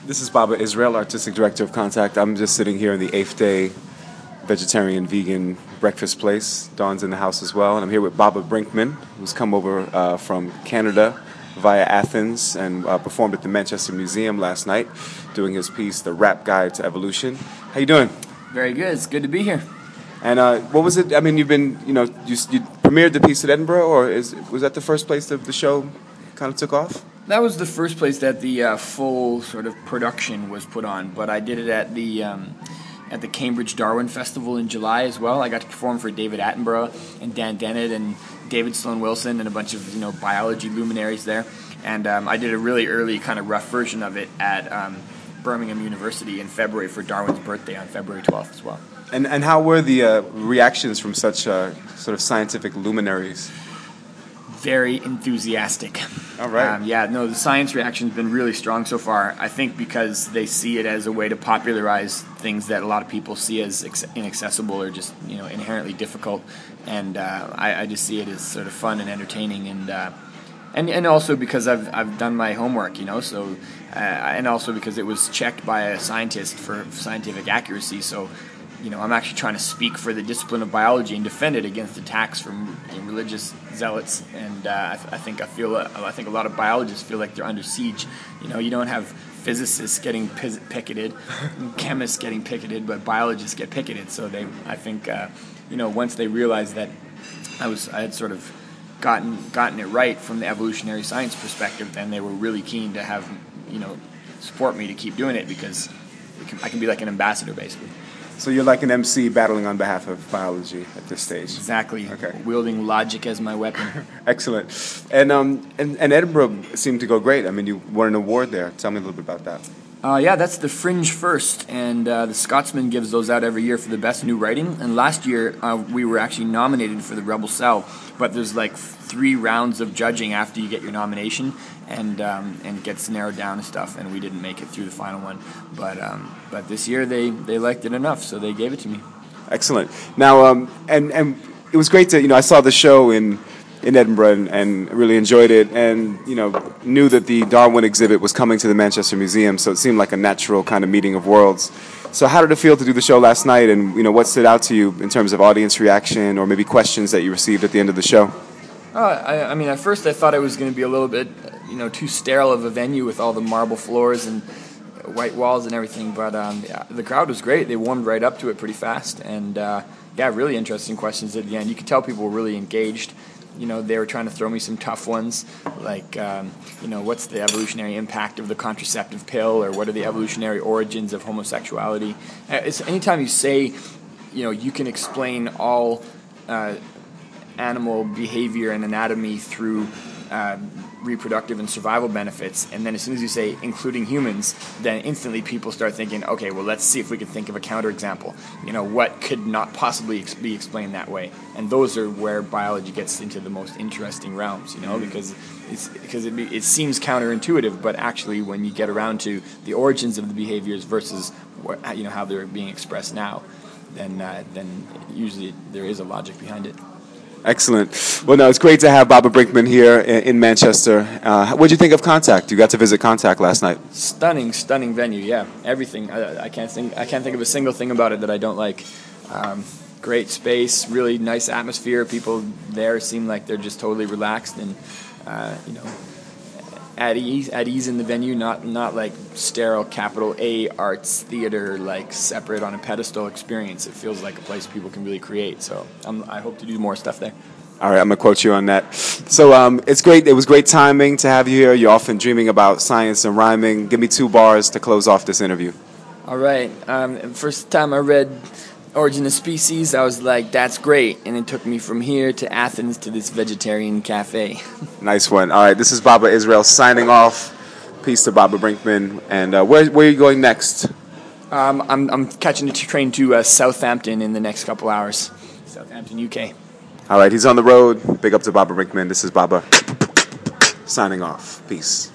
This is Baba Israel, Artistic Director of Contact. I'm just sitting here in the 8th day vegetarian vegan breakfast place. Dawn's in the house as well. And I'm here with Baba Brinkman, who's come over from Canada via Athens and performed at the Manchester Museum last night doing his piece, The Rap Guide to Evolution. How you doing? Very good. It's good to be here. And what was it? I mean, you've been, you premiered the piece at Edinburgh, or was that the first place that the show kind of took off? That was the first place that the full sort of production was put on, but I did it at the Cambridge Darwin Festival in July as well. I got to perform for David Attenborough and Dan Dennett and David Sloan Wilson and a bunch of biology luminaries there. And I did a really early kind of rough version of it at Birmingham University in February for Darwin's birthday on February 12th as well. And how were the reactions from such sort of scientific luminaries? Very enthusiastic. All right. The science reaction's been really strong so far. I think because they see it as a way to popularize things that a lot of people see as inaccessible or just inherently difficult, and I just see it as sort of fun and entertaining, and also because I've done my homework, so and also because it was checked by a scientist for scientific accuracy, so. I'm actually trying to speak for the discipline of biology and defend it against attacks from religious zealots. And I think a lot of biologists feel like they're under siege. You don't have physicists getting picketed, chemists getting picketed, but biologists get picketed. So I think once they realized that I had sort of gotten it right from the evolutionary science perspective, then they were really keen to have support me to keep doing it because I can be like an ambassador basically. So you're like an MC battling on behalf of biology at this stage. Exactly. Okay. Wielding logic as my weapon. Excellent. And Edinburgh seemed to go great. I mean, you won an award there. Tell me a little bit about that. That's the Fringe First, and the Scotsman gives those out every year for the best new writing. And last year we were actually nominated for the Rebel Cell, but there's like 3 rounds of judging after you get your nomination, and it gets narrowed down and stuff. And we didn't make it through the final one, but this year they liked it enough, so they gave it to me. Excellent. Now and it was great to I saw the show in Edinburgh and really enjoyed it, and knew that the Darwin exhibit was coming to the Manchester Museum, so it seemed like a natural kind of meeting of worlds. So how did it feel to do the show last night, and what stood out to you in terms of audience reaction or maybe questions that you received at the end of the show? I mean, at first I thought it was going to be a little bit too sterile of a venue with all the marble floors and white walls and everything, but the crowd was great. They warmed right up to it pretty fast, and really interesting questions at the end. You could tell people were really engaged. They were trying to throw me some tough ones, like, what's the evolutionary impact of the contraceptive pill, or what are the evolutionary origins of homosexuality? Anytime you say, you can explain all animal behavior and anatomy through reproductive and survival benefits, and then as soon as you say including humans, then instantly people start thinking, okay, well, let's see if we can think of a counterexample. What could not possibly be explained that way? And those are where biology gets into the most interesting realms, because it seems counterintuitive, but actually when you get around to the origins of the behaviors versus how they're being expressed now, then usually there is a logic behind it. Excellent. Well, no, it's great to have Baba Brinkman here in Manchester. What did you think of Contact? You got to visit Contact last night. Stunning venue. Yeah, everything. I can't think of a single thing about it that I don't like. Great space, really nice atmosphere. People there seem like they're just totally relaxed and at ease in the venue. Not like sterile capital A arts theater, like separate on a pedestal experience. It feels like a place people can really create. So I hope to do more stuff there. All right, I'm going to quote you on that. So it's great. It was great timing to have you here. You're often dreaming about science and rhyming. Give me 2 bars to close off this interview. All right. First time I read Origin of Species, I was like, that's great. And it took me from here to Athens to this vegetarian cafe. Nice one. All right, this is Baba Israel signing off. Peace to Baba Brinkman. And where are you going next? I'm catching a train to Southampton in the next couple hours. Southampton, UK. All right, he's on the road. Big up to Baba Brinkman. This is Baba signing off. Peace.